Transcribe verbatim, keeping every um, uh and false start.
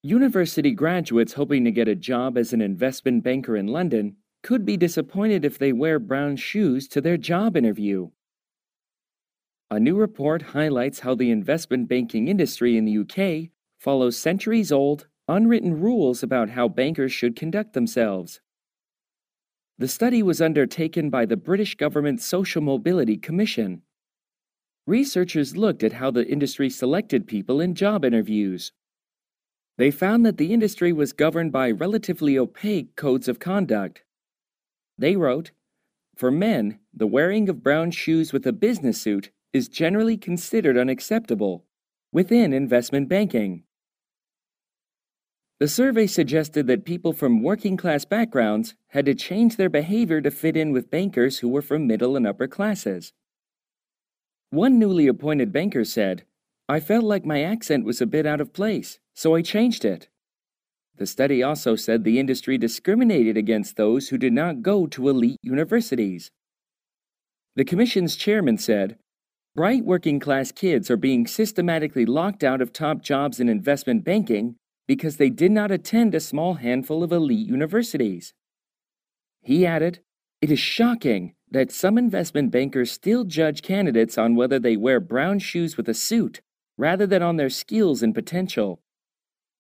University graduates hoping to get a job as an investment banker in London could be disappointed if they wear brown shoes to their job interview. A new report highlights how the investment banking industry in the U K follows centuries old, unwritten rules about how bankers should conduct themselves. The study was undertaken by the British government's Social Mobility Commission. Researchers looked at how the industry selected people in job interviews. They found that the industry was governed by relatively opaque codes of conduct. They wrote, "For men, the wearing of brown shoes with a business suit is generally considered unacceptable within investment banking." The survey suggested that people from working-class backgrounds had to change their behavior to fit in with bankers who were from middle and upper classes. One newly appointed banker said, "I felt like my accent was a bit out of place, so I changed it." The study also said the industry discriminated against those who did not go to elite universities. The commission's chairman said, "Bright working-class kids are being systematically locked out of top jobs in investment banking because they did not attend a small handful of elite universities." He added, "It is shocking that some investment bankers still judge candidates on whether they wear brown shoes with a suit rather than on their skills and potential."